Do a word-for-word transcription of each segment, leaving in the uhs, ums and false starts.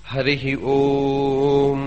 ഹരിഹി ഓം.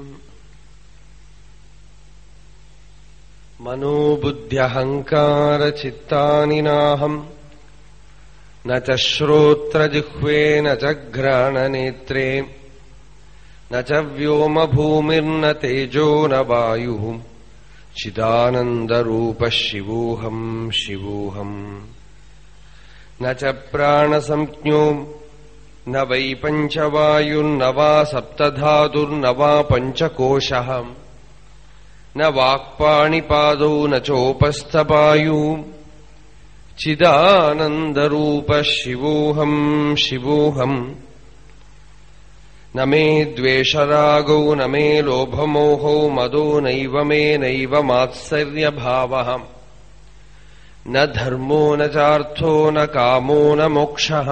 മനോബുദ്ധ്യഹങ്കാരചിത്താനി നാഹം ന ച ശ്രോത്രജിഹ്വേ ന ച ഘ്രാണനേത്രേ ന ച വ്യോമഭൂമിർന തേജോ ന വായുഃ ചിദാനന്ദരൂപഃ ശിവോഹം ശിവോഹം. ന ച പ്രാണസംജ്ഞോ ന വൈ പഞ്ചവായുർന വാ സപ്തധാതുർന വാ പഞ്ചകോശഃ ന വാക്പാണിപാദൗ ന ചോപസ്ഥപായൂ ചിദാനന്ദരൂപഃ ശിവോഹം ശിവോഹം. ന മേ ദ്വേഷരാഗൗ ന മേ ലോഭമോഹൗ മദോ നൈവ മേ നൈവ മാത്സര്യഭാവഃ ന ധർമ്മോ ന ചാർത്ഥോ ന കാമോ ന മോക്ഷഃ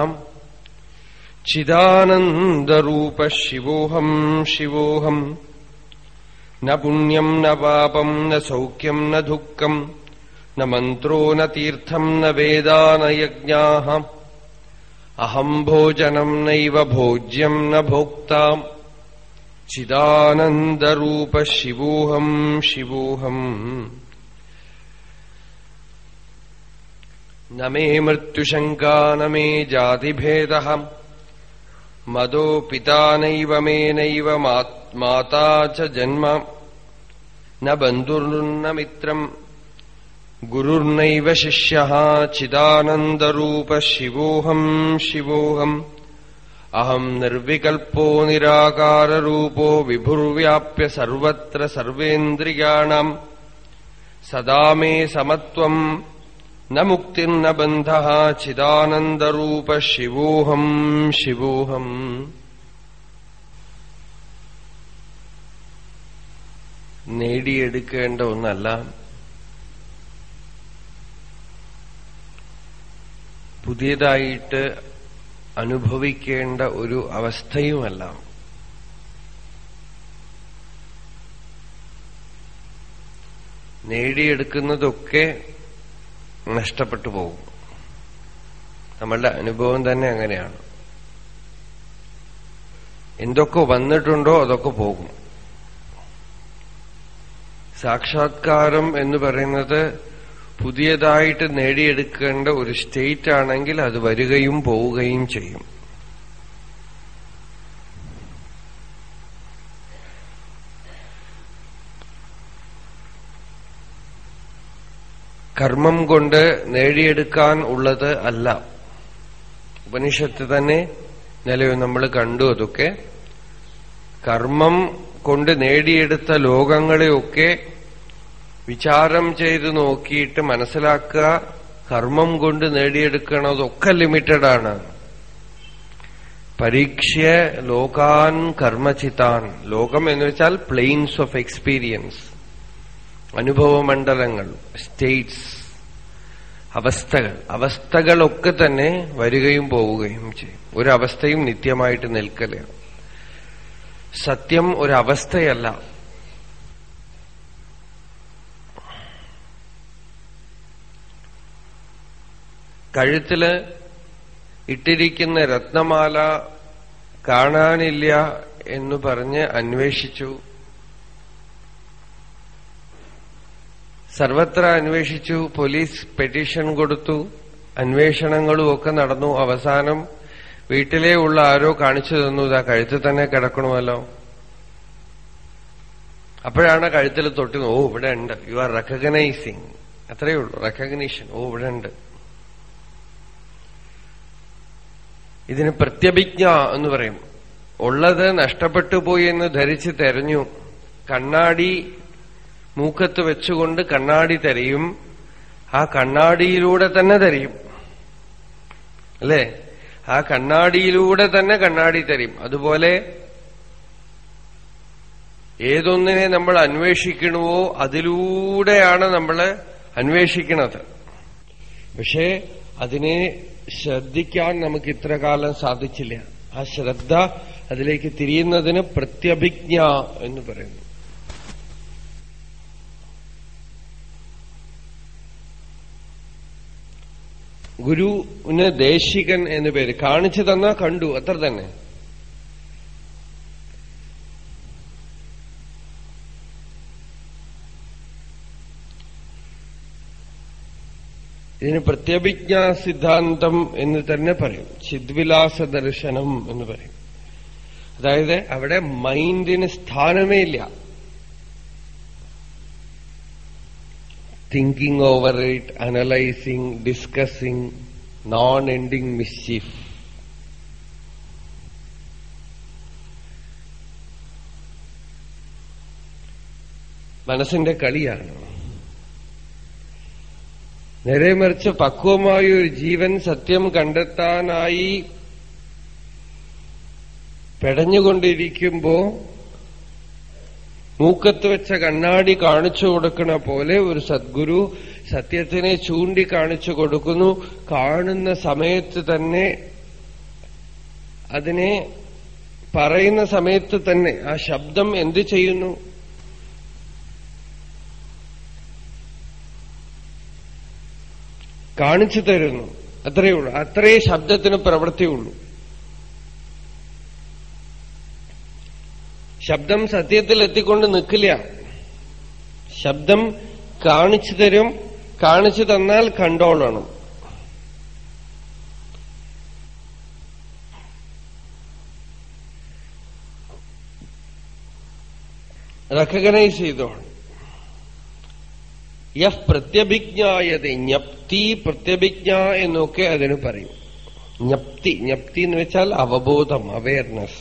ചിദാനന്ദരൂപഃ ശിവോഹം ശിവോഹം. ന പുണ്യം ന പാപം ന സൗഖ്യം ന ദുഃഖം ന മന്ത്രോ ന തീർത്ഥം ന വേദാ ന യജ്ഞാഃ അഹം ഭോജനം നൈവ ഭോജ്യം ന ഭോക്താ ചിദാനന്ദരൂപഃ ശിവോഹം ശിവോഹം. ന മേ മൃത്യുശങ്കാ ന മേ ജാതിഭേദഃ മദോ പിതാ നൈവ മേ നൈവ മാതാ ച ജന്മ ന ബന്ധുർന മിത്രം ഗുരുർനൈവ ശിഷ്യഃ ചിദാനന്ദരൂപഃ ശിവോഹം ശിവോഹം. അഹം നിർവികൽപോ നിരാകാരരൂപോ വിഭുർവ്യാപ്യ സർവത്ര സർവേന്ദ്രിയാണാം സദാ മേ സമത്വം ന മുക്തിർന ബന്ധഃ ചിദാനന്ദരൂപഃ ശിവോഹം ശിവോഹം. നേടിയെടുക്കേണ്ട ഒന്നല്ല, പുതിയതായിട്ട് അനുഭവിക്കേണ്ട ഒരു അവസ്ഥയുമല്ല. നേടിയെടുക്കുന്നതൊക്കെ നഷ്ടപ്പെട്ടു പോകും. നമ്മളുടെ അനുഭവം തന്നെ അങ്ങനെയാണ്. എന്തൊക്കെ വന്നിട്ടുണ്ടോ അതൊക്കെ പോകും. സാക്ഷാത്കാരം എന്ന് പറയുന്നത് പുതിയതായിട്ട് നേടിയെടുക്കേണ്ട ഒരു സ്റ്റേറ്റ് ആണെങ്കിൽ അത് വരികയും പോവുകയും ചെയ്യും. കർമ്മം കൊണ്ട് നേടിയെടുക്കാൻ ഉള്ളത് അല്ല. ഉപനിഷത്ത് തന്നെ നിലവിൽ നമ്മൾ കണ്ടു. അതൊക്കെ കർമ്മം കൊണ്ട് നേടിയെടുത്ത ലോകങ്ങളെയൊക്കെ വിചാരം ചെയ്ത് നോക്കിയിട്ട് മനസ്സിലാക്കുക, കർമ്മം കൊണ്ട് നേടിയെടുക്കണതൊക്കെ ലിമിറ്റഡാണ്. പരീക്ഷ്യ ലോകാൻ കർമ്മചിതാൻ. ലോകം എന്ന് വെച്ചാൽ പ്ലെയിൻസ് ഓഫ് എക്സ്പീരിയൻസ്, അനുഭവമണ്ഡലങ്ങൾ, സ്റ്റേറ്റ്സ്, അവസ്ഥകൾ. അവസ്ഥകളൊക്കെ തന്നെ വരികയും പോവുകയും ചെയ്യും. ഒരവസ്ഥയും നിത്യമായിട്ട് നിൽക്കല. സത്യം ഒരവസ്ഥയല്ല. കഴുത്തില് ഇട്ടിരിക്കുന്ന രത്നമാല കാണാനില്ല എന്ന് പറഞ്ഞ് അന്വേഷിച്ചു. സർവത്ര അന്വേഷിച്ചു. പോലീസ് പെറ്റീഷൻ കൊടുത്തു. അന്വേഷണങ്ങളും ഒക്കെ നടന്നു. അവസാനം വീട്ടിലേ ഉള്ള ആരോ കാണിച്ചു തന്നു, ഇതാ കഴുത്തിൽ തന്നെ കിടക്കണമല്ലോ. അപ്പോഴാണ് കഴുത്തിൽ തൊട്ട്, ഓ ഇവിടെ ഉണ്ട്, യു ആർ റെക്കഗ്നൈസിങ്. അത്രയേ ഉള്ളൂ, റെക്കഗ്നീഷൻ. ഓ ഇവിടെ ഉണ്ട്. ഇതിന് പ്രത്യഭിജ്ഞ എന്ന് പറയും. ഉള്ളത് നഷ്ടപ്പെട്ടു പോയി എന്ന് ധരിച്ച് തെരഞ്ഞു. കണ്ണാടി മൂക്കത്ത് വെച്ചുകൊണ്ട് കണ്ണാടി തെരയും. ആ കണ്ണാടിയിലൂടെ തന്നെ തെരയും, അല്ലേ? ആ കണ്ണാടിയിലൂടെ തന്നെ കണ്ണാടി തെരയും. അതുപോലെ ഏതൊന്നിനെ നമ്മൾ അന്വേഷിക്കണമോ അതിലൂടെയാണ് നമ്മൾ അന്വേഷിക്കുന്നത്. പക്ഷേ അതിനെ ശ്രദ്ധിക്കാൻ നമുക്ക് ഇത്ര കാലം സാധിച്ചില്ല. ആ ശ്രദ്ധ അതിലേക്ക് തിരിയുന്നതിന് പ്രത്യഭിജ്ഞ എന്ന് പറയുന്നു. ഗുരുവിന് ദേശികൻ എന്നു പേര്. കാണിച്ചു തന്നാ കണ്ടു, അത്ര തന്നെ. ഇതിന് പ്രത്യഭിജ്ഞാ സിദ്ധാന്തം എന്ന് തന്നെ പറയും. ചിദ്വിലാസ ദർശനം എന്ന് പറയും. അതായത് അവിടെ മൈൻഡിന് സ്ഥാനമേ ഇല്ല. Thinking over it, analysing, discussing, non ending mischief. മനസ്സിന്റെ കളിയാണ്. നേരെ മറിച്ച് പക്വമായ ഒരു ജീവൻ സത്യം കണ്ടെത്താനായി പെടഞ്ഞുകൊണ്ടിരിക്കുമ്പോ മൂക്കത്ത് വെച്ച കണ്ണാടി കാണിച്ചു കൊടുക്കണ പോലെ ഒരു സദ്ഗുരു സത്യത്തിനെ ചൂണ്ടിക്കാണിച്ചു കൊടുക്കുന്നു. കാണുന്ന സമയത്ത് തന്നെ, അതിനെ പറയുന്ന സമയത്ത് തന്നെ ആ ശബ്ദം എന്ത് ചെയ്യുന്നു? കാണിച്ചു തരുന്നു. അത്രയേ ഉള്ളൂ. അത്രേ ശബ്ദത്തിന് പ്രവൃത്തിയുള്ളൂ. ശബ്ദം സത്യത്തിൽ എത്തിക്കൊണ്ട് നിൽക്കില്ല. ശബ്ദം കാണിച്ചു തരും. കാണിച്ചു തന്നാൽ കണ്ടോളണം. റെക്കഗ്നൈസ് ചെയ്തോണം. യഹ് പ്രത്യഭിജ്ഞായത, ജ്ഞപ്തി, പ്രത്യഭിജ്ഞ എന്നൊക്കെ അതിന് പറയും. ജ്ഞപ്തി, ജ്ഞപ്തി എന്ന് വെച്ചാൽ അവബോധം, അവയർനെസ്.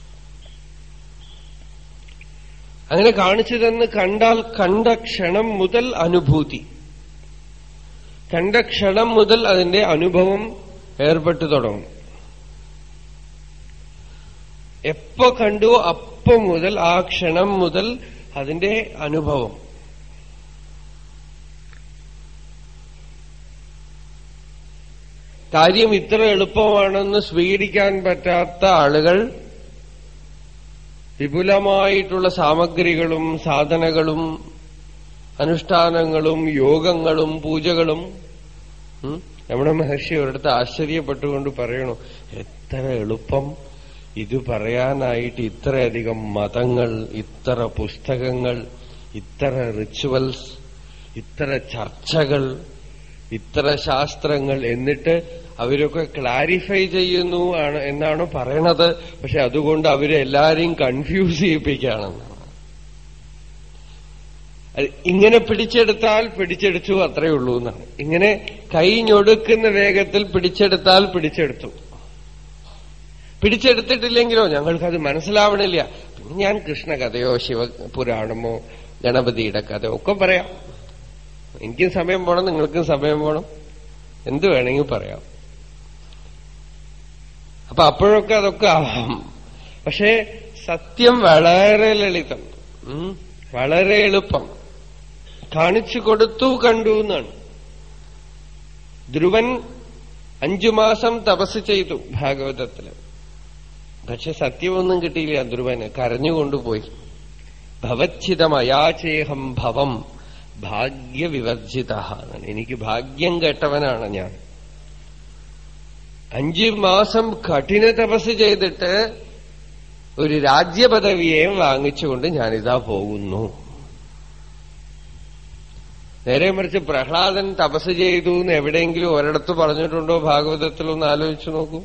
അങ്ങനെ കാണിച്ചു തന്ന് കണ്ടാൽ കണ്ട ക്ഷണം മുതൽ അനുഭൂതി, കണ്ട ക്ഷണം മുതൽ അതിന്റെ അനുഭവം ഏർപ്പെട്ടു തുടങ്ങും. എപ്പോ കണ്ടു അപ്പോ മുതൽ, ആ ക്ഷണം മുതൽ അതിന്റെ അനുഭവം. കാര്യം ഇത്ര എളുപ്പമാണെന്ന് സ്വീകരിക്കാൻ പറ്റാത്ത ആളുകൾ വിപുലമായിട്ടുള്ള സാമഗ്രികളും സാധനകളും അനുഷ്ഠാനങ്ങളും യോഗങ്ങളും പൂജകളും. രമണ മഹർഷി ഒരിടത്ത് ആശ്ചര്യപ്പെട്ടുകൊണ്ട് പറയണു, എത്ര എളുപ്പം ഇത് പറയാനായിട്ട് ഇത്രയധികം മതങ്ങൾ, ഇത്ര പുസ്തകങ്ങൾ, ഇത്ര റിച്വൽസ്, ഇത്ര ചർച്ചകൾ, ഇത്ര ശാസ്ത്രങ്ങൾ, എന്നിട്ട് അവരൊക്കെ ക്ലാരിഫൈ ചെയ്യുന്നു ആണ് എന്നാണ് പറയണത്. പക്ഷെ അതുകൊണ്ട് അവരെല്ലാരെയും കൺഫ്യൂസ് ചെയ്യിപ്പിക്കുകയാണെന്നാണ്. ഇങ്ങനെ പിടിച്ചെടുത്താൽ പിടിച്ചെടുത്തു, അത്രയേ ഉള്ളൂ എന്നാണ്. ഇങ്ങനെ കൈ ഞൊടുക്കുന്ന വേഗത്തിൽ പിടിച്ചെടുത്താൽ പിടിച്ചെടുത്തു. പിടിച്ചെടുത്തിട്ടില്ലെങ്കിലോ ഞങ്ങൾക്കത് മനസ്സിലാവണില്ല. പിന്നെ ഞാൻ കൃഷ്ണകഥയോ ശിവപുരാണമോ ഗണപതിയുടെ കഥയോ ഒക്കെ പറയാം. എനിക്കും സമയം പോണം, നിങ്ങൾക്കും സമയം പോണം, എന്ത് വേണമെങ്കിൽ പറയാം. അപ്പൊ അപ്പോഴൊക്കെ അതൊക്കെ ആവാം. പക്ഷേ സത്യം വളരെ ലളിതം, വളരെ എളുപ്പം. കാണിച്ചു കൊടുത്തു, കണ്ടു എന്നാണ്. ധ്രുവൻ അഞ്ചു മാസം തപസ് ചെയ്തു ഭാഗവതത്തില്. പക്ഷെ സത്യമൊന്നും കിട്ടിയില്ല ധ്രുവന്. കരഞ്ഞുകൊണ്ടുപോയി. ഭവച്ഛിതമയാചേഹം ഭവം ഭാഗ്യവിവർജിത. എനിക്ക് ഭാഗ്യം കെട്ടവനാണ് ഞാൻ. അഞ്ചു മാസം കഠിന തപസ് ചെയ്തിട്ട് ഒരു രാജ്യപദവിയെ വാങ്ങിച്ചുകൊണ്ട് ഞാനിതാ പോകുന്നു. നേരെ മറിച്ച് പ്രഹ്ലാദൻ തപസ് ചെയ്തു എന്ന് എവിടെയെങ്കിലും ഒരിടത്ത് പറഞ്ഞിട്ടുണ്ടോ ഭാഗവതത്തിലൊന്ന് ആലോചിച്ചു നോക്കൂ.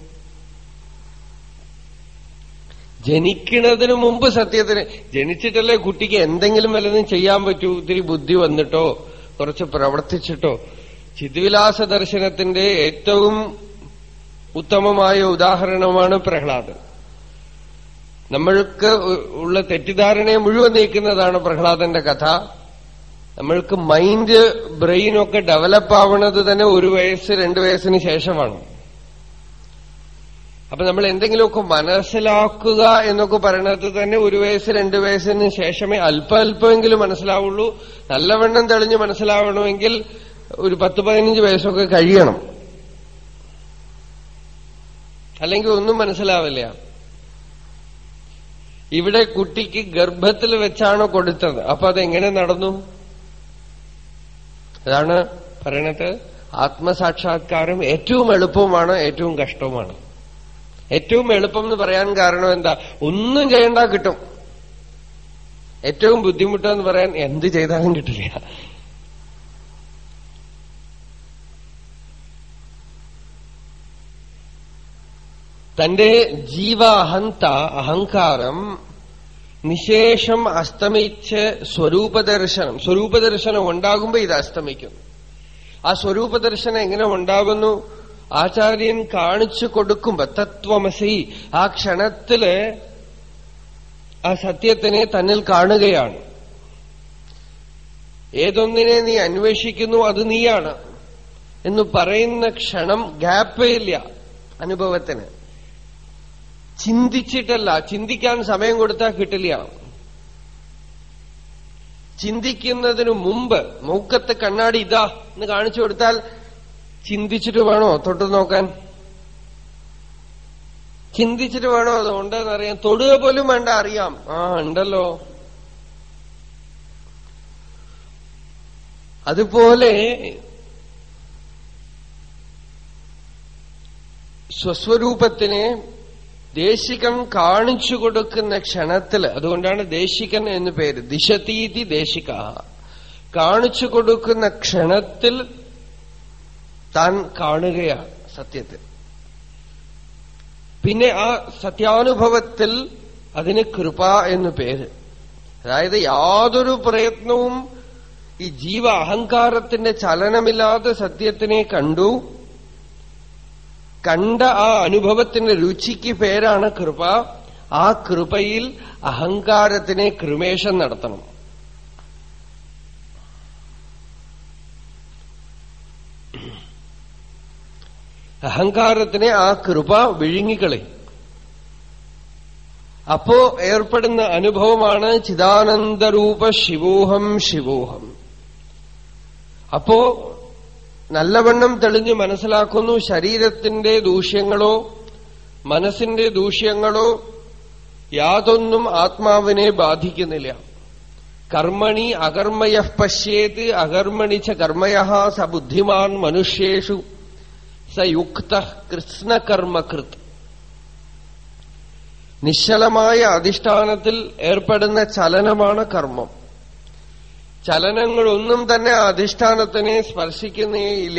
ജനിക്കുന്നതിന് മുമ്പ് സത്യത്തിന് ജനിച്ചിട്ടല്ലേ കുട്ടിക്ക് എന്തെങ്കിലും വല്ലതും ചെയ്യാൻ പറ്റൂ. ഇത്തിരി ബുദ്ധി വന്നിട്ടോ കുറച്ച് പ്രവർത്തിച്ചിട്ടോ. ചിദ്വിലാസ ദർശനത്തിന്റെ ഏറ്റവും ഉത്തമമായ ഉദാഹരണമാണ് പ്രഹ്ലാദൻ. നമ്മൾക്ക് ഉള്ള തെറ്റിദ്ധാരണയെ മുഴുവൻ നീക്കുന്നതാണ് പ്രഹ്ലാദന്റെ കഥ. നമ്മൾക്ക് മൈൻഡ്, ബ്രെയിനൊക്കെ ഡെവലപ്പ് ആവുന്നത് തന്നെ ഒരു വയസ്സ് രണ്ടു വയസ്സിന് ശേഷമാണ്. അപ്പൊ നമ്മൾ എന്തെങ്കിലുമൊക്കെ മനസ്സിലാക്കുക എന്നൊക്കെ പറയണത് തന്നെ ഒരു വയസ്സ് രണ്ടു വയസ്സിന് ശേഷമേ അല്പ അല്പമെങ്കിലും മനസ്സിലാവുള്ളൂ. നല്ലവണ്ണം തെളിഞ്ഞ് മനസ്സിലാവണമെങ്കിൽ ഒരു പത്ത് പതിനഞ്ച് വയസ്സൊക്കെ കഴിയണം. അല്ലെങ്കിൽ ഒന്നും മനസ്സിലാവില്ല. ഇവിടെ കുട്ടിക്ക് ഗർഭത്തിൽ വെച്ചാണ് കൊടുത്തത്. അപ്പൊ അതെങ്ങനെ നടന്നു? അതാണ് പറയണത്. ആത്മസാക്ഷാത്കാരം ഏറ്റവും എളുപ്പവുമാണ്, ഏറ്റവും കഷ്ടവുമാണ്. ഏറ്റവും എളുപ്പം എന്ന് പറയാൻ കാരണം എന്താ? ഒന്നും ചെയ്യണ്ട, കിട്ടും. ഏറ്റവും ബുദ്ധിമുട്ടെന്ന് പറയാൻ എന്ത് ചെയ്താലും കിട്ടില്ല. തന്റെ ജീവ അഹന്ത അഹങ്കാരം നിശേഷം അസ്തമിച്ച് സ്വരൂപദർശനം സ്വരൂപദർശനം ഉണ്ടാകുമ്പോ ഇത് അസ്തമിക്കും. ആ സ്വരൂപദർശനം എങ്ങനെ ഉണ്ടാകുന്നു? ആചാര്യൻ കാണിച്ചു കൊടുക്കുമ്പോ തത്വമസി ആ ക്ഷണത്തില് ആ സത്യത്തിനെ തന്നിൽ കാണുകയാണ്. ഏതൊന്നിനെ നീ അന്വേഷിക്കുന്നു അത് നീയാണ് എന്ന് പറയുന്ന ക്ഷണം ഗ്യാപ്പേ ഇല്ല അനുഭവത്തിന്. ചിന്തിച്ചിട്ടല്ല, ചിന്തിക്കാൻ സമയം കൊടുത്താൽ കിട്ടില്ല. ചിന്തിക്കുന്നതിനു മുമ്പ് മൂക്കത്ത് കണ്ണാടി ഇതാ എന്ന് കാണിച്ചു കൊടുത്താൽ ചിന്തിച്ചിട്ട് വേണോ തൊട്ടു നോക്കാൻ? ചിന്തിച്ചിട്ട് വേണോ അത് ഉണ്ടെന്നറിയാം? തൊടുക പോലും വേണ്ട, അറിയാം. ആ ഉണ്ടല്ലോ. അതുപോലെ സ്വസ്വരൂപത്തിനെ ദേശികൻ കാണിച്ചു കൊടുക്കുന്ന ക്ഷണത്തിൽ, അതുകൊണ്ടാണ് ദേശികൻ എന്ന് പേര്, ദിശതീതി ദേശിക. കാണിച്ചു കൊടുക്കുന്ന ക്ഷണത്തിൽ താൻ കാണുകയാണ് സത്യത്തിൽ. പിന്നെ ആ സത്യാനുഭവത്തിൽ അതിന് കൃപ എന്ന് പേര്. അതായത് യാതൊരു പ്രയത്നവും ഈ ജീവ അഹങ്കാരത്തിന്റെ ചലനമില്ലാതെ സത്യത്തിനെ കണ്ടു. കണ്ട ആ അനുഭവത്തിന്റെ രുചിക്ക് പേരാണ് കൃപ. ആ കൃപയിൽ അഹങ്കാരത്തിനെ ക്രമേഷം നടത്തണം. അഹങ്കാരത്തിനെ ആ കൃപ വിഴുങ്ങിക്കളയും. അപ്പോ ഏർപ്പെടുന്ന അനുഭവമാണ് ചിദാനന്ദരൂപ ശിവോഹം ശിവോഹം. അപ്പോ നല്ലവണ്ണം തെളിഞ്ഞു മനസ്സിലാക്കുന്നു, ശരീരത്തിന്റെ ദൂഷ്യങ്ങളോ മനസ്സിന്റെ ദൂഷ്യങ്ങളോ യാതൊന്നും ആത്മാവിനെ ബാധിക്കുന്നില്ല. കർമ്മണി അകർമ്മയഃ പശ്യേത് അകർമ്മണി ച കർമ്മയഃ സ ബുദ്ധിമാൻ മനുഷ്യേഷു സ യുക്തഃ കൃത്സ്നകർമ്മകൃത്. നിശ്ചലമായ അധിഷ്ഠാനത്തിൽ ഏർപ്പെടുന്ന ചലനമാണ് കർമ്മം. ചലനങ്ങളൊന്നും തന്നെ അധിഷ്ഠാനത്തിനെ സ്പർശിക്കുന്നേയില്ല.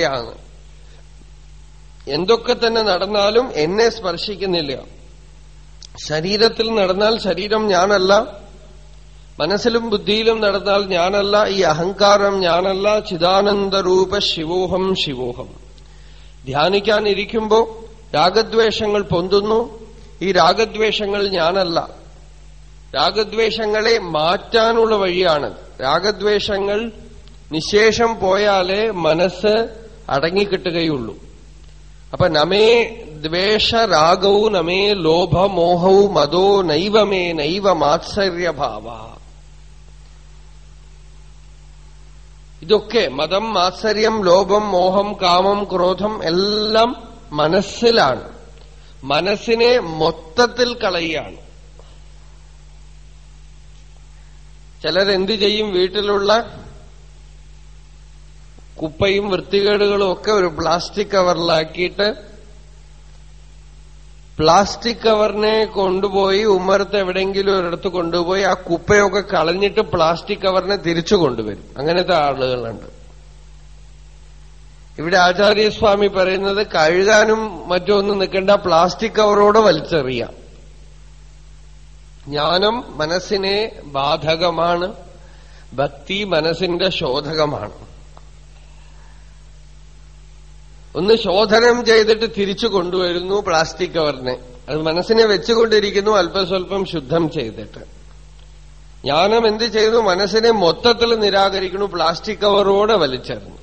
എന്തൊക്കെ തന്നെ നടന്നാലും എന്നെ സ്പർശിക്കുന്നില്ല. ശരീരത്തിൽ നടന്നാൽ ശരീരം ഞാനല്ല, മനസ്സിലും ബുദ്ധിയിലും നടന്നാൽ ഞാനല്ല, ഈ അഹങ്കാരം ഞാനല്ല. ചിദാനന്ദരൂപ ശിവോഹം ശിവോഹം. ധ്യാനിക്കാനിരിക്കുമ്പോ രാഗദ്വേഷങ്ങൾ പൊന്തുന്നു. ഈ രാഗദ്വേഷങ്ങൾ ഞാനല്ല. രാഗദ്വേഷങ്ങളെ മാറ്റാനുള്ള വഴിയാണ്. രാഗദ്വേഷങ്ങൾ നിശേഷം പോയാലേ മനസ്സ് അടങ്ങിക്കിട്ടുകയുള്ളൂ. അപ്പൊ നമേ ദ്വേഷരാഗവും നമേ ലോഭമോഹവും മതോ നൈവമേ നൈവ മാത്സര്യഭാവ. ഇതൊക്കെ മതം, മാത്സര്യം, ലോഭം, മോഹം, കാമം, ക്രോധം എല്ലാം മനസ്സിലാണ്. മനസ്സിനെ മൊത്തത്തിൽ കളയുകയാണ്. ചിലരെന്തു ചെയ്യും? വീട്ടിലുള്ള കുപ്പയും വൃത്തികേടുകളും ഒക്കെ ഒരു പ്ലാസ്റ്റിക് കവറിലാക്കിയിട്ട് പ്ലാസ്റ്റിക് കവറിനെ കൊണ്ടുപോയി ഉമ്മറത്ത് എവിടെയെങ്കിലും ഒരിടത്ത് കൊണ്ടുപോയി ആ കുപ്പയൊക്കെ കളഞ്ഞിട്ട് പ്ലാസ്റ്റിക് കവറിനെ തിരിച്ചു കൊണ്ടുവരും. അങ്ങനത്തെ ആളുകളുണ്ട്. ഇവിടെ ആചാര്യസ്വാമി പറയുന്നത് കഴുകാനും മറ്റൊന്നും നിൽക്കേണ്ട, പ്ലാസ്റ്റിക് കവറോടെ വലിച്ചെറിയാം. ജ്ഞാനം മനസ്സിനെ ബാധകമാണ്, ഭക്തി മനസ്സിന്റെ ശോധകമാണ്. ഒന്ന് ശോധനം ചെയ്തിട്ട് തിരിച്ചു കൊണ്ടുവരുന്നു പ്ലാസ്റ്റിക് കവറിനെ. അത് മനസ്സിനെ വെച്ചുകൊണ്ടിരിക്കുന്നു അല്പസ്വല്പം ശുദ്ധം ചെയ്തിട്ട്. ജ്ഞാനം എന്ത് ചെയ്യുന്നു? മനസ്സിനെ മൊത്തത്തിൽ നിരാകരിക്കുന്നു, പ്ലാസ്റ്റിക് കവറോടെ വലിച്ചെറിഞ്ഞു.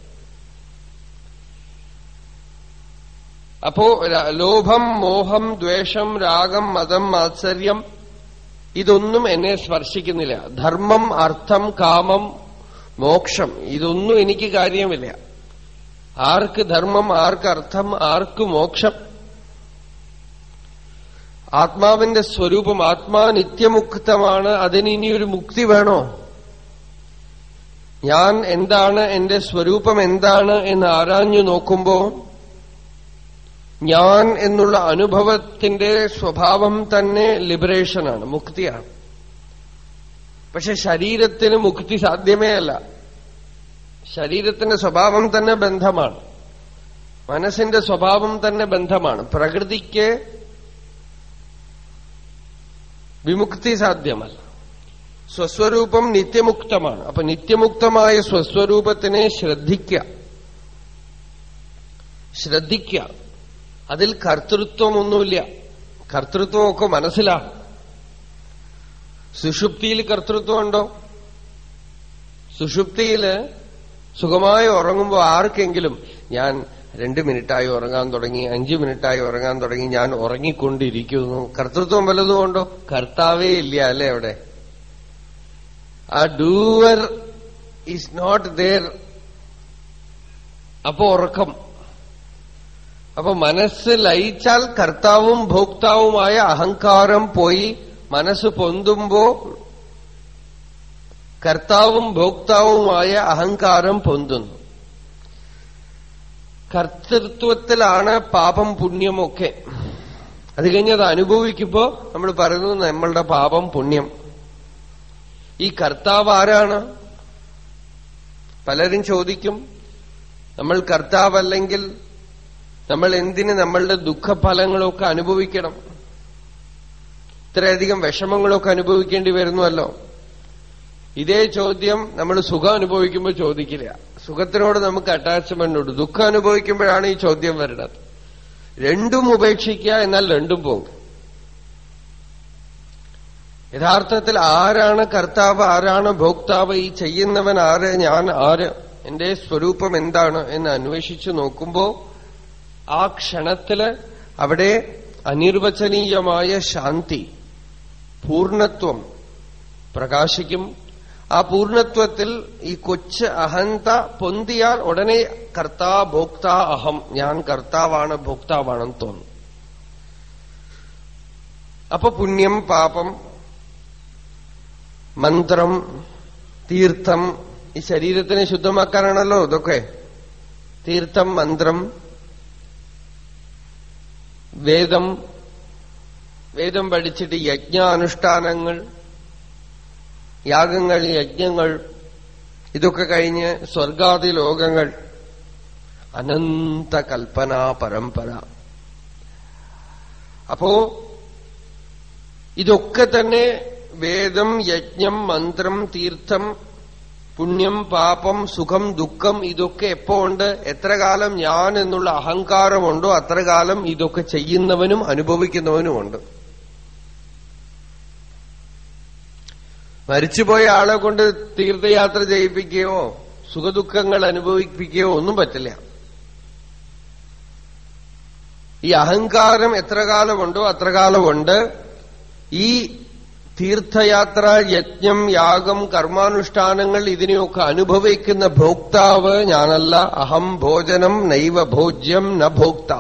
അപ്പോ ലോഭം, മോഹം, ദ്വേഷം, രാഗം, മതം, മാത്സര്യം ഇതൊന്നും എന്നെ സ്പർശിക്കുന്നില്ല. ധർമ്മം, അർത്ഥം, കാമം, മോക്ഷം ഇതൊന്നും എനിക്ക് കാര്യമില്ല. ആർക്ക് ധർമ്മം, ആർക്ക് അർത്ഥം, ആർക്ക് മോക്ഷം? ആത്മാവിന്റെ സ്വരൂപം, ആത്മാ നിത്യമുക്തമാണ്. അതിന് ഇനിയൊരു മുക്തി വേണോ? ഞാൻ എന്താണ്, എന്റെ സ്വരൂപം എന്താണ് എന്ന് ആരാഞ്ഞു നോക്കുമ്പോ ഞാൻ എന്നുള്ള അനുഭവത്തിന്റെ സ്വഭാവം തന്നെ ലിബറേഷനാണ്, മുക്തിയാണ്. പക്ഷെ ശരീരത്തിന് മുക്തി സാധ്യമേ അല്ല. ശരീരത്തിന്റെ സ്വഭാവം തന്നെ ബന്ധമാണ്, മനസ്സിന്റെ സ്വഭാവം തന്നെ ബന്ധമാണ്. പ്രകൃതിക്ക് വിമുക്തി സാധ്യമല്ല. സ്വസ്വരൂപം നിത്യമുക്തമാണ്. അപ്പൊ നിത്യമുക്തമായ സ്വസ്വരൂപത്തിനെ ശ്രദ്ധിക്കുക ശ്രദ്ധിക്കുക അതിൽ കർത്തൃത്വമൊന്നുമില്ല. കർത്തൃത്വമൊക്കെ മനസ്സിലാണ്. സുഷുപ്തിയിൽ കർത്തൃത്വമുണ്ടോ? സുഷുപ്തിയില് സുഖമായി ഉറങ്ങുമ്പോ ആർക്കെങ്കിലും ഞാൻ രണ്ട് മിനിറ്റായി ഉറങ്ങാൻ തുടങ്ങി, അഞ്ചു മിനിറ്റായി ഉറങ്ങാൻ തുടങ്ങി, ഞാൻ ഉറങ്ങിക്കൊണ്ടിരിക്കുന്നു, കർത്തൃത്വം വല്ലതുമുണ്ടോ? കർത്താവേ ഇല്ല അല്ലേ അവിടെ. ആ ഡൂവർ ഈസ് നോട്ട് ദേർ. അപ്പോ ഉറക്കം. അപ്പൊ മനസ്സ് ലയിച്ചാൽ കർത്താവും ഭോക്താവുമായ അഹങ്കാരം പോയി മനസ്സ് പൊന്തുമ്പോ കർത്താവും ഭോക്താവുമായ അഹങ്കാരം പൊന്തുന്നു. കർത്തൃത്വത്തിലാണ് പാപം പുണ്യമൊക്കെ. അത് കഴിഞ്ഞ് അത് അനുഭവിക്കുമ്പോ നമ്മൾ പറയുന്നു നമ്മളുടെ പാപം പുണ്യം. ഈ കർത്താവ് ആരാണ്? പലരും ചോദിക്കും, നമ്മൾ കർത്താവല്ലെങ്കിൽ നമ്മൾ എന്തിന് നമ്മളുടെ ദുഃഖഫലങ്ങളൊക്കെ അനുഭവിക്കണം? ഇത്രയധികം വിഷമങ്ങളൊക്കെ അനുഭവിക്കേണ്ടി വരുന്നുവല്ലോ. ഇതേ ചോദ്യം നമ്മൾ സുഖം അനുഭവിക്കുമ്പോൾ ചോദിക്കില്ല. സുഖത്തിനോട് നമുക്ക് അറ്റാച്ച്മെന്റ് ഉണ്ട്. ദുഃഖം അനുഭവിക്കുമ്പോഴാണ് ഈ ചോദ്യം വരുന്നത്. രണ്ടും ഉപേക്ഷിക്കുക, എന്നാൽ രണ്ടും പോകും. യഥാർത്ഥത്തിൽ ആരാണ് കർത്താവ്, ആരാണ് ഭോക്താവ്, ഈ ചെയ്യുന്നവൻ ആര്, ഞാൻ ആര്, എന്റെ സ്വരൂപം എന്താണ് എന്ന് അന്വേഷിച്ചു നോക്കുമ്പോ ആ ക്ഷണത്തില് അവിടെ അനിർവചനീയമായ ശാന്തി, പൂർണ്ണത്വം പ്രകാശിക്കും. ആ പൂർണ്ണത്വത്തിൽ ഈ കൊച്ച് അഹന്ത പൊന്തിയാൽ ഉടനെ കർത്താ ഭോക്താ അഹം, ഞാൻ കർത്താവാണ് ഭോക്താവാണെന്ന് തോന്നും. അപ്പൊ പുണ്യം പാപം, മന്ത്രം, തീർത്ഥം, ഈ ശരീരത്തിനെ ശുദ്ധമാക്കാനാണല്ലോ ഇതൊക്കെ. തീർത്ഥം, മന്ത്രം, വേദം, വേദം പഠിച്ചിട്ട് യജ്ഞാനുഷ്ഠാനങ്ങൾ, യാഗങ്ങൾ, യജ്ഞങ്ങൾ, ഇതൊക്കെ കഴിഞ്ഞ് സ്വർഗാദി ലോകങ്ങൾ, അനന്ത കൽപ്പനാ പരമ്പര. അപ്പോ ഇതൊക്കെ തന്നെ വേദം, യജ്ഞം, മന്ത്രം, തീർത്ഥം, പുണ്യം, പാപം, സുഖം, ദുഃഖം, ഇതൊക്കെ എപ്പോ ഉണ്ട്? എത്ര കാലം ഞാൻ എന്നുള്ള അഹങ്കാരമുണ്ടോ അത്ര കാലം ഇതൊക്കെ ചെയ്യുന്നവനും അനുഭവിക്കുന്നവനുമുണ്ട്. മരിച്ചുപോയ ആളെ കൊണ്ട് തീർത്ഥയാത്ര ചെയ്യിപ്പിക്കുകയോ സുഖദുഃഖങ്ങൾ അനുഭവിപ്പിക്കുകയോ ഒന്നും പറ്റില്ല. ഈ അഹങ്കാരം എത്ര കാലമുണ്ടോ അത്ര കാലമുണ്ട്. ഈ തീർത്ഥയാത്ര, യജ്ഞം, യാഗം, കർമാനുഷ്ഠാനങ്ങൾ, ഇതിനെയൊക്കെ അനുഭവിക്കുന്ന ഭോക്താവ് ഞാനല്ല. അഹം ഭോജനം നൈവ ഭോജ്യം ന ഭോക്ത.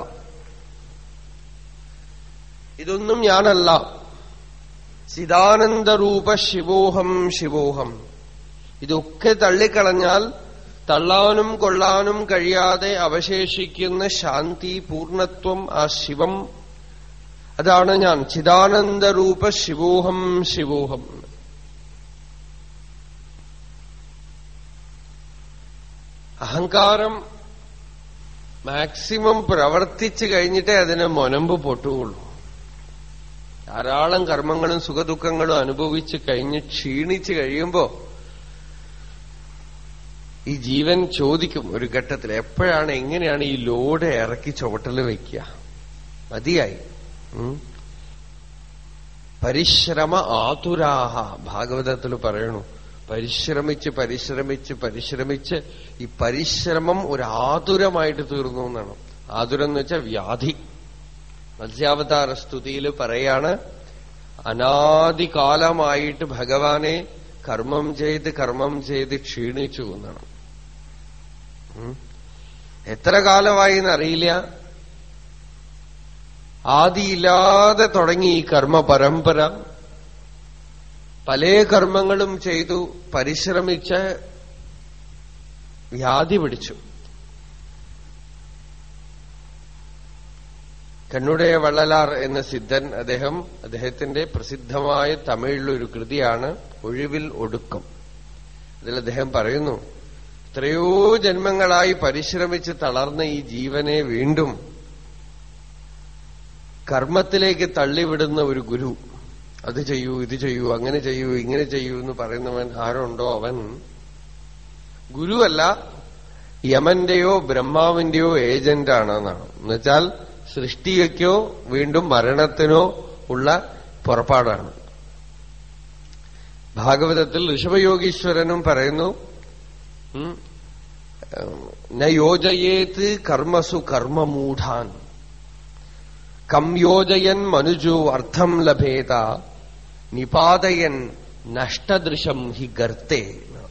ഇതൊന്നും ഞാനല്ല. ചിദാനന്ദരൂപ ശിവോഹം ശിവോഹം. ഇതൊക്കെ തള്ളിക്കളഞ്ഞാൽ തള്ളാനും കൊള്ളാനും കഴിയാതെ അവശേഷിക്കുന്ന ശാന്തി, പൂർണ്ണത്വം, ആ ശിവം, അതാണ് ഞാൻ. ചിദാനന്ദരൂപ ശിവോഹം ശിവോഹം. അഹങ്കാരം മാക്സിമം പ്രവർത്തിച്ചു കഴിഞ്ഞിട്ടേ അതിന് മൊനമ്പ് പൊട്ടുകയുള്ളൂ. ധാരാളം കർമ്മങ്ങളും സുഖദുഃഖങ്ങളും അനുഭവിച്ച് കഴിഞ്ഞ് ക്ഷീണിച്ചു കഴിയുമ്പോ ഈ ജീവൻ ചോദിക്കും ഒരു ഘട്ടത്തിൽ, എപ്പോഴാണ്, എങ്ങനെയാണ് ഈ ലോഡ് ഇറക്കി ചുവട്ടില് വയ്ക്കുക? മതിയായി. പരിശ്രമ ആതുരാഹ, ഭാഗവതത്തിൽ പറയണു. പരിശ്രമിച്ച് പരിശ്രമിച്ച് പരിശ്രമിച്ച് ഈ പരിശ്രമം ഒരു ആതുരമായിട്ട് തീർന്നു എന്നാണ്. ആതുരം എന്ന് വെച്ചാൽ വ്യാധി. മത്സ്യാവതാര സ്തുതിയിൽ പറയാണ്, അനാദികാലമായിട്ട് ഭഗവാനെ കർമ്മം ചെയ്ത് കർമ്മം ചെയ്ത് ക്ഷീണിച്ചു എന്നാണ്. എത്ര കാലമായി എന്നറിയില്ല. ആദിയില്ലാതെ തുടങ്ങി ഈ കർമ്മ പരമ്പര. പല കർമ്മങ്ങളും ചെയ്തു, പരിശ്രമിച്ച് വ്യാധി പിടിച്ചു. കണ്ണുടയ വള്ളലാർ എന്ന സിദ്ധൻ, അദ്ദേഹം അദ്ദേഹത്തിന്റെ പ്രസിദ്ധമായ തമിഴിലൊരു കൃതിയാണ് ഒഴിവിൽ ഒടുക്കം. അതിൽ അദ്ദേഹം പറയുന്നു, എത്രയോ ജന്മങ്ങളായി പരിശ്രമിച്ച് തളർന്ന ഈ ജീവനെ വീണ്ടും കർമ്മത്തിലേക്ക് തള്ളിവിടുന്ന ഒരു ഗുരു, അത് ചെയ്യൂ, ഇത് ചെയ്യൂ, അങ്ങനെ ചെയ്യൂ, ഇങ്ങനെ ചെയ്യൂ എന്ന് പറയുന്നവൻ ആരുണ്ടോ അവൻ ഗുരുവല്ല, യമന്റെയോ ബ്രഹ്മാവിന്റെയോ ഏജന്റാണെന്നാണ്. എന്നുവെച്ചാൽ സൃഷ്ടിക്കോ വീണ്ടും മരണത്തിനോ ഉള്ള പുറപ്പാടാണ്. ഭാഗവതത്തിൽ ഋഷഭയോഗീശ്വരനും പറയുന്നു, ന യോജയേത് കർമ്മസു കർമ്മമൂഢാൻ കം യോജയൻ മനുജോ അർത്ഥം ലഭേത നിപാതയൻ നഷ്ടദൃശം ഹി ഗർത്തേ.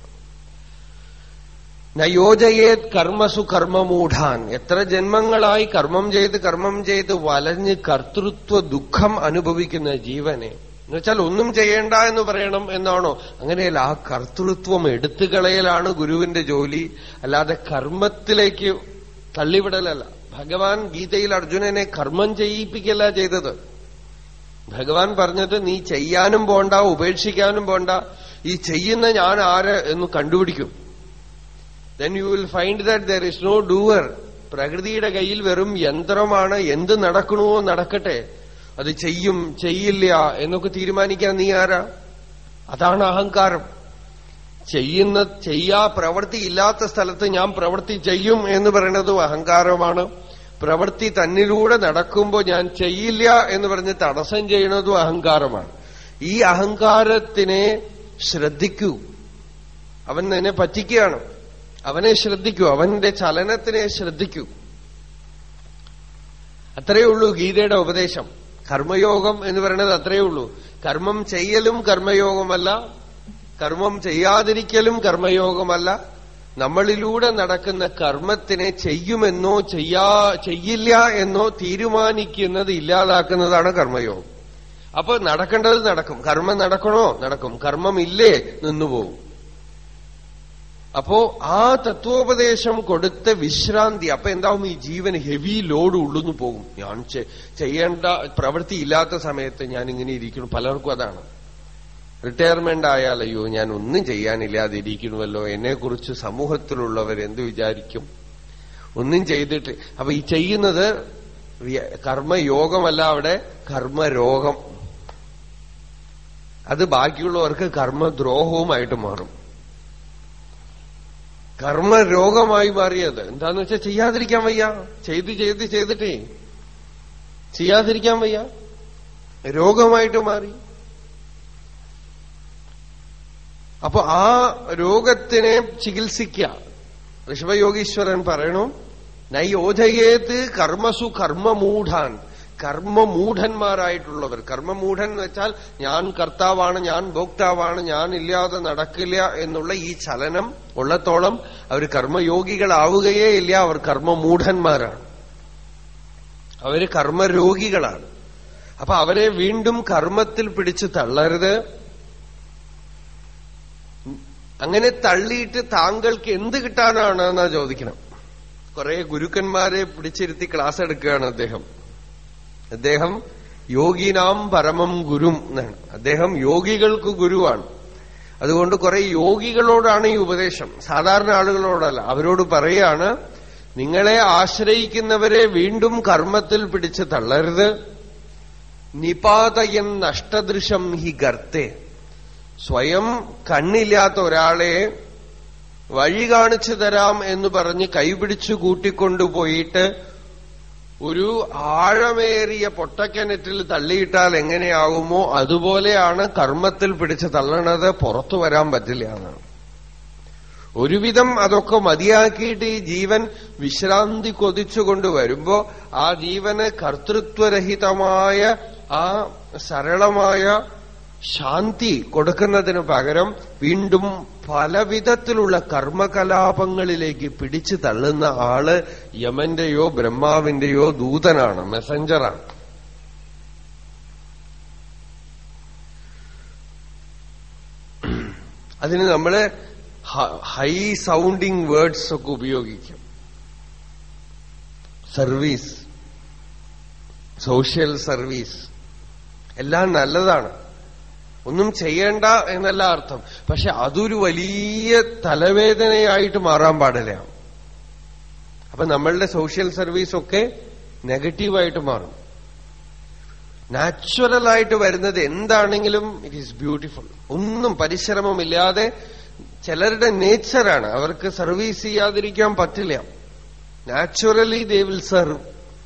നയോജയേത് കർമ്മസു കർമ്മമൂഢാൻ. എത്ര ജന്മങ്ങളായി കർമ്മം ചെയ്ത് കർമ്മം ചെയ്ത് വലഞ്ഞ് കർത്തൃത്വ ദുഃഖം അനുഭവിക്കുന്ന ജീവനെ, എന്നുവെച്ചാൽ ഒന്നും ചെയ്യേണ്ട എന്ന് പറയണം എന്നാണോ? അങ്ങനെയല്ല, ആ കർത്തൃത്വം എടുത്തുകളയലാണ് ഗുരുവിന്റെ ജോലി, അല്ലാതെ കർമ്മത്തിലേക്ക് തള്ളിവിടലല്ല. ഭഗവാൻ ഗീതയിൽ അർജുനനെ കർമ്മം ചെയ്യിപ്പിക്കല്ല ചെയ്തത്. ഭഗവാൻ പറഞ്ഞത് നീ ചെയ്യാനും പോണ്ട, ഉപേക്ഷിക്കാനും പോണ്ട, ഈ ചെയ്യുന്ന ഞാൻ ആര് എന്ന് കണ്ടുപിടിക്കും. then you will find that there is no doer. പ്രകൃതിയുടെ കയ്യിൽ വെറും യന്ത്രമാണ്. എന്ത് നടക്കണമോ നടക്കട്ടെ, അത് ചെയ്യും ചെയ്യില്ല എന്നൊക്കെ തീരുമാനിക്കാൻ നീ ആരാ? അതാണ് അഹങ്കാരം. ചെയ്യുന്ന ചെയ്യാ പ്രവൃത്തി ഇല്ലാത്ത സ്ഥലത്ത് ഞാൻ പ്രവൃത്തി ചെയ്യും എന്ന് പറയുന്നതും അഹങ്കാരമാണ്. പ്രവൃത്തി തന്നിലൂടെ നടക്കുമ്പോൾ ഞാൻ ചെയ്യില്ല എന്ന് പറഞ്ഞ് തടസ്സം ചെയ്യുന്നതും അഹങ്കാരമാണ്. ഈ അഹങ്കാരത്തിനെ ശ്രദ്ധിക്കൂ. അവൻ നിന്നെ പറ്റിക്കുകയാണ്. അവനെ ശ്രദ്ധിക്കൂ, അവന്റെ ചലനത്തിനെ ശ്രദ്ധിക്കൂ. അത്രയേ ഉള്ളൂ ഗീതയുടെ ഉപദേശം. കർമ്മയോഗം എന്ന് പറയുന്നത് അത്രയേ ഉള്ളൂ. കർമ്മം ചെയ്യലും കർമ്മയോഗമല്ല, കർമ്മം ചെയ്യാതിരിക്കലും കർമ്മയോഗമല്ല. നമ്മളിലൂടെ നടക്കുന്ന കർമ്മത്തിനെ ചെയ്യുമെന്നോ ചെയ്യാ ചെയ്യില്ല എന്നോ തീരുമാനിക്കുന്നത് ഇല്ലാതാക്കുന്നതാണ് കർമ്മയോഗം. അപ്പൊ നടക്കേണ്ടത് നടക്കും. കർമ്മം നടക്കണോ? നടക്കും. കർമ്മം ഇല്ലേ? നിന്നുപോകും. അപ്പോ ആ തത്വോപദേശം കൊടുത്ത വിശ്രാന്തി. അപ്പൊ എന്താവും? ഈ ജീവൻ ഹെവി ലോഡ് ഉള്ളുന്നു പോകും. ഞാൻ ചെയ്യേണ്ട പ്രവൃത്തി ഇല്ലാത്ത സമയത്ത് ഞാൻ ഇങ്ങനെ ഇരിക്കുന്നു. പലർക്കും അതാണ്. റിട്ടയർമെന്റ് ആയാൽ അയ്യോ ഞാൻ ഒന്നും ചെയ്യാനില്ലാതിരിക്കണമല്ലോ, എന്നെക്കുറിച്ച് സമൂഹത്തിലുള്ളവർ എന്ത് വിചാരിക്കും, ഒന്നും ചെയ്തിട്ട്. അപ്പൊ ഈ ചെയ്യുന്നത് കർമ്മയോഗമല്ല, അവിടെ കർമ്മരോഗം. അത് ബാക്കിയുള്ളവർക്ക് കർമ്മദ്രോഹവുമായിട്ട് മാറും. കർമ്മരോഗമായി മാറിയത് എന്താന്ന് വെച്ചാൽ ചെയ്യാതിരിക്കാൻ വയ്യ. ചെയ്ത് ചെയ്ത് ചെയ്തിട്ടേ ചെയ്യാതിരിക്കാൻ വയ്യ, രോഗമായിട്ട് മാറി. അപ്പൊ ആ രോഗത്തിനെ ചികിത്സിക്ക. ഋഷഭയോഗീശ്വരൻ പറയണു, നയോധയേത് കർമ്മസു കർമ്മമൂഢാൻ. കർമ്മമൂഢന്മാരായിട്ടുള്ളവർ. കർമ്മമൂഢൻ എന്ന് വെച്ചാൽ ഞാൻ കർത്താവാണ്, ഞാൻ ഭോക്താവാണ്, ഞാൻ ഇല്ലാതെ നടക്കില്ല എന്നുള്ള ഈ ചലനം ഉള്ളത്തോളം അവർ കർമ്മയോഗികളാവുകയേ ഇല്ല. അവർ കർമ്മമൂഢന്മാരാണ്, അവര് കർമ്മരോഗികളാണ്. അപ്പൊ അവരെ വീണ്ടും കർമ്മത്തിൽ പിടിച്ച് തള്ളരുത്. അങ്ങനെ തള്ളിയിട്ട് താങ്കൾക്ക് എന്ത് കിട്ടാനാണ് എന്നാ ചോദിക്കണം. കുറെ ഗുരുക്കന്മാരെ പിടിച്ചിരുത്തി ക്ലാസ് എടുക്കുകയാണ് അദ്ദേഹം. അദ്ദേഹം യോഗീനാം പരമം ഗുരും എന്നാണ്. അദ്ദേഹം യോഗികൾക്ക് ഗുരുവാണ്. അതുകൊണ്ട് കുറെ യോഗികളോടാണ് ഈ ഉപദേശം, സാധാരണ ആളുകളോടല്ല. അവരോട് പറയാണ്, നിങ്ങളെ ആശ്രയിക്കുന്നവരെ വീണ്ടും കർമ്മത്തിൽ പിടിച്ച് തള്ളരുത്. നിപാതയൻ നഷ്ടദൃശം ഹി ഗർത്തേ. സ്വയം കണ്ണില്ലാത്ത ഒരാളെ വഴി കാണിച്ചു തരാം എന്ന് പറഞ്ഞ് കൈപിടിച്ചു കൂട്ടിക്കൊണ്ടുപോയിട്ട് ഒരു ആഴമേറിയ പൊട്ടക്കിണറ്റിൽ തള്ളിയിട്ടാൽ എങ്ങനെയാകുമോ അതുപോലെയാണ് കർമ്മത്തിൽ പിടിച്ച് തള്ളണത്. പുറത്തു വരാൻ പറ്റില്ല എന്നാണ്. ഒരുവിധം അതൊക്കെ മതിയാക്കിയിട്ട് ഈ ജീവൻ വിശ്രാന്തി കൊതിച്ചുകൊണ്ട് വരുമ്പോ ആ ജീവന് കർത്തൃത്വരഹിതമായ ആ സരളമായ ശാന്തി കൊടുക്കുന്നതിന് പകരം വീണ്ടും പലവിധത്തിലുള്ള കർമ്മകലാപങ്ങളിലേക്ക് പിടിച്ചു തള്ളുന്ന ആള് യമന്റെയോ ബ്രഹ്മാവിന്റെയോ ദൂതനാണ്, മെസഞ്ചറാണ്. അതിന് നമ്മള് ഹൈ സൗണ്ടിങ് വേർഡ്സ് ഒക്കെ ഉപയോഗിക്കും. സർവീസ്, സോഷ്യൽ സർവീസ് എല്ലാം നല്ലതാണ്, ഒന്നും ചെയ്യേണ്ട എന്നല്ല അർത്ഥം. പക്ഷെ അതൊരു വലിയ തലവേദനയായിട്ട് മാറാൻ പാടില്ല. അപ്പൊ നമ്മളുടെ സോഷ്യൽ സർവീസൊക്കെ നെഗറ്റീവായിട്ട് മാറും. നാച്ചുറലായിട്ട് വരുന്നത് എന്താണെങ്കിലും ഇറ്റ് ഈസ് ബ്യൂട്ടിഫുൾ. ഒന്നും പരിശ്രമമില്ലാതെ. ചിലരുടെ നേച്ചറാണ്, അവർക്ക് സർവീസ് ചെയ്യാതിരിക്കാൻ പറ്റില്ല. Naturally they will serve.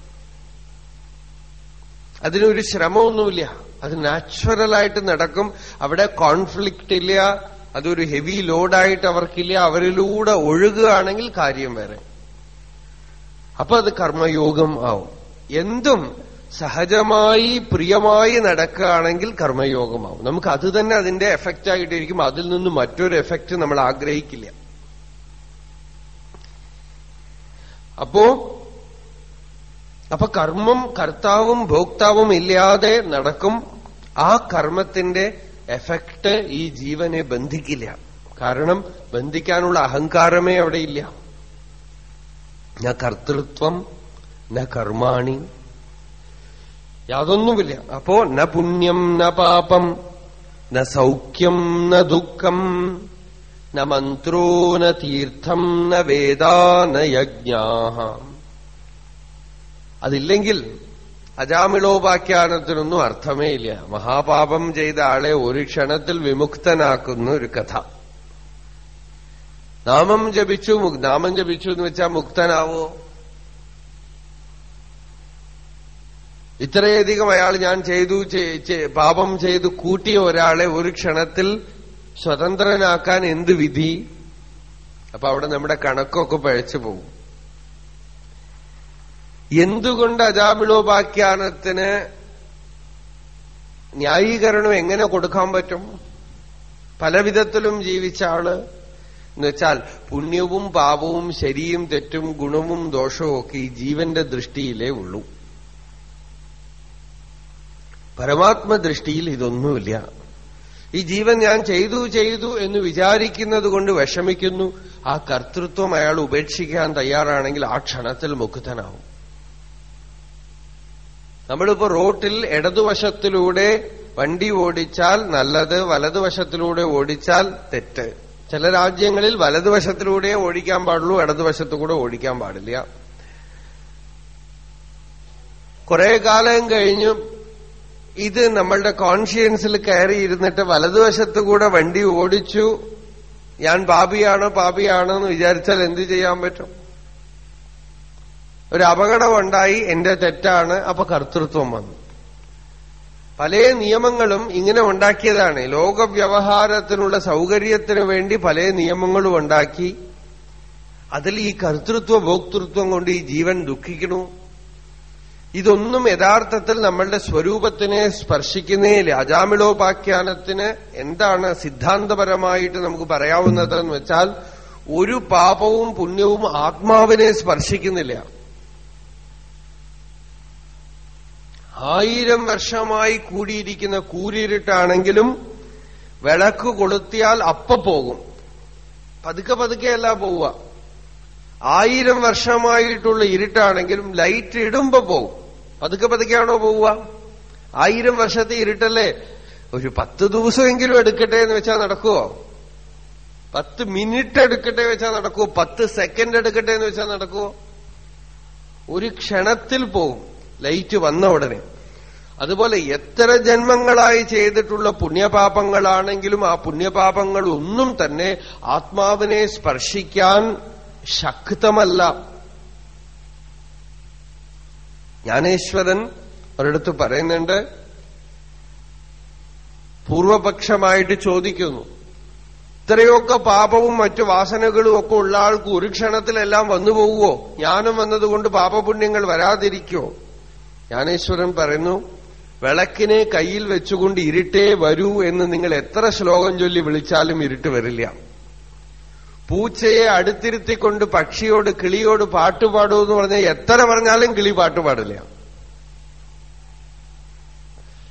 അതിനൊരു ശ്രമമൊന്നുമില്ല, അത് നാച്ചുറലായിട്ട് നടക്കും. അവിടെ കോൺഫ്ലിക്റ്റ് ഇല്ല, അതൊരു ഹെവി ലോഡായിട്ട് അവർക്കില്ല. അവരിലൂടെ ഒഴുകുകയാണെങ്കിൽ കാര്യം വേറെ. അപ്പൊ അത് കർമ്മയോഗം ആവും. എന്തും സഹജമായി പ്രിയമായി നടക്കുകയാണെങ്കിൽ കർമ്മയോഗമാവും. നമുക്ക് അത് തന്നെ അതിന്റെ എഫക്റ്റ് ആയിട്ടിരിക്കും. അതിൽ നിന്ന് മറ്റൊരു എഫക്റ്റ് നമ്മൾ ആഗ്രഹിക്കില്ല. അപ്പോ അപ്പൊ കർമ്മം കർത്താവും ഭോക്താവും ഇല്ലാതെ നടക്കും. ആ കർമ്മത്തിന്റെ എഫക്റ്റ് ഈ ജീവനെ ബന്ധിക്കില്ല. കാരണം ബന്ധിക്കാനുള്ള അഹങ്കാരമേ അവിടെ ഇല്ല. ന കർത്തൃത്വം ന കർമാണി, യാതൊന്നുമില്ല. അപ്പോ ന പുണ്യം ന പാപം ന സൗഖ്യം ന ദുഃഖം ന മന്ത്രോ ന തീർത്ഥം ന വേദാ ന യജ്ഞാഃ. അതില്ലെങ്കിൽ അജാമിളോപാഖ്യാനത്തിനൊന്നും അർത്ഥമേ ഇല്ല. മഹാപാപം ചെയ്ത ആളെ ഒരു ക്ഷണത്തിൽ വിമുക്തനാക്കുന്ന ഒരു കഥ. നാമം ജപിച്ചു നാമം ജപിച്ചു എന്ന് വെച്ചാൽ മുക്തനാവോ? ഇത്രയധികം അയാൾ ഞാൻ ചെയ്തു പാപം ചെയ്തു കൂട്ടിയ ഒരാളെ ഒരു ക്ഷണത്തിൽ സ്വതന്ത്രനാക്കാൻ എന്ത് വിധി? അപ്പൊ അവിടെ നമ്മുടെ കണക്കൊക്കെ പഴച്ചു പോകും. എന്തുകൊണ്ട് അജാമിളോപാഖ്യാനത്തിന് ന്യായീകരണം എങ്ങനെ കൊടുക്കാൻ പറ്റും? പലവിധത്തിലും ജീവിച്ച ആള് എന്നുവെച്ചാൽ പുണ്യവും പാപവും ശരിയും തെറ്റും ഗുണവും ദോഷവും ഒക്കെ ഈ ജീവന്റെ ദൃഷ്ടിയിലേ ഉള്ളൂ. പരമാത്മദൃഷ്ടിയിൽ ഇതൊന്നുമില്ല. ഈ ജീവൻ ഞാൻ ചെയ്തു ചെയ്തു എന്ന് വിചാരിക്കുന്നത് കൊണ്ട് വിഷമിക്കുന്നു. ആ കർത്തൃത്വം അയാൾ ഉപേക്ഷിക്കാൻ തയ്യാറാണെങ്കിൽ ആ ക്ഷണത്തിൽ മുക്തനാവും. നമ്മളിപ്പോ റോട്ടിൽ ഇടതുവശത്തിലൂടെ വണ്ടി ഓടിച്ചാൽ നല്ലത്, വലതുവശത്തിലൂടെ ഓടിച്ചാൽ തെറ്റ്. ചില രാജ്യങ്ങളിൽ വലതുവശത്തിലൂടെ ഓടിക്കാൻ പാടുള്ളൂ, ഇടതുവശത്തുകൂടെ ഓടിക്കാൻ പാടില്ല. കുറെ കാലം കഴിഞ്ഞു ഇത് നമ്മളുടെ കോൺഷ്യൻസിൽ കയറിയിരുന്നിട്ട് വലതുവശത്തുകൂടെ വണ്ടി ഓടിച്ചു. ഞാൻ പാപിയാണോ പാപിയാണോ എന്ന് വിചാരിച്ചാൽ എന്ത് ചെയ്യാൻ പറ്റും? ഒരു അപകടമുണ്ടായി, എന്റെ തെറ്റാണ്, അപ്പൊ കർത്തൃത്വം വന്നു. പല നിയമങ്ങളും ഇങ്ങനെ ഉണ്ടാക്കിയതാണ്. ലോകവ്യവഹാരത്തിനുള്ള സൗകര്യത്തിന് വേണ്ടി പല നിയമങ്ങളും ഉണ്ടാക്കി. അതിൽ ഈ കർത്തൃത്വ ഭോക്തൃത്വം കൊണ്ട് ഈ ജീവൻ ദുഃഖിക്കണു. ഇതൊന്നും യഥാർത്ഥത്തിൽ നമ്മളുടെ സ്വരൂപത്തിനെ സ്പർശിക്കുന്നേയില്ല. അജാമിളോപാഖ്യാനത്തിന് എന്താണ് സിദ്ധാന്തപരമായിട്ട് നമുക്ക് പറയാവുന്നതെന്ന് വെച്ചാൽ, ഒരു പാപവും പുണ്യവും ആത്മാവിനെ സ്പർശിക്കുന്നില്ല. ആയിരം വർഷമായി കൂടിയിരിക്കുന്ന കൂരിരുട്ടാണെങ്കിലും വിളക്ക് കൊളുത്തിയാൽ അപ്പ പോകും. പതുക്കെ പതുക്കെയല്ല പോവുക. ആയിരം വർഷമായിട്ടുള്ള ഇരുട്ടാണെങ്കിലും ലൈറ്റ് ഇടുമ്പോ പോകും. പതുക്കെ പതുക്കെയാണോ പോവുക? ആയിരം വർഷത്തെ ഇരുട്ടല്ലേ? ഒരു പത്ത് ദിവസമെങ്കിലും എടുക്കട്ടെ എന്ന് വെച്ചാൽ നടക്കുവോ? പത്ത് മിനിറ്റ് എടുക്കട്ടെ വെച്ചാൽ നടക്കുവോ? പത്ത് സെക്കൻഡ് എടുക്കട്ടെ എന്ന് വെച്ചാൽ നടക്കുവോ? ഒരു ക്ഷണത്തിൽ പോകും ലൈറ്റ് വന്ന ഉടനെ. അതുപോലെ എത്ര ജന്മങ്ങളായി ചെയ്തിട്ടുള്ള പുണ്യപാപങ്ങളാണെങ്കിലും ആ പുണ്യപാപങ്ങൾ ഒന്നും തന്നെ ആത്മാവിനെ സ്പർശിക്കാൻ ശക്തമല്ല. ജ്ഞാനേശ്വരൻ ഒരിടത്ത് പറയുന്നുണ്ട്, പൂർവപക്ഷമായിട്ട് ചോദിക്കുന്നു, ഇത്രയൊക്കെ പാപവും മറ്റു വാസനകളും ഒക്കെ ഉള്ള ആൾക്ക് ഒരു ക്ഷണത്തിലെല്ലാം വന്നു പോകുവോ? ജ്ഞാനം വന്നതുകൊണ്ട് പാപപുണ്യങ്ങൾ വരാതിരിക്കോ? ജ്ഞാനേശ്വരൻ പറയുന്നു, വിളക്കിനെ കയ്യിൽ വെച്ചുകൊണ്ട് ഇരുട്ടേ വരൂ എന്ന് നിങ്ങൾ എത്ര ശ്ലോകം ചൊല്ലി വിളിച്ചാലും ഇരുട്ട് വരില്ല. പൂച്ചയെ അടുത്തിരുത്തിക്കൊണ്ട് പക്ഷിയോട് കിളിയോട് പാട്ടുപാടൂ എന്ന് പറഞ്ഞാൽ എത്ര പറഞ്ഞാലും കിളി പാട്ടുപാടില്ല.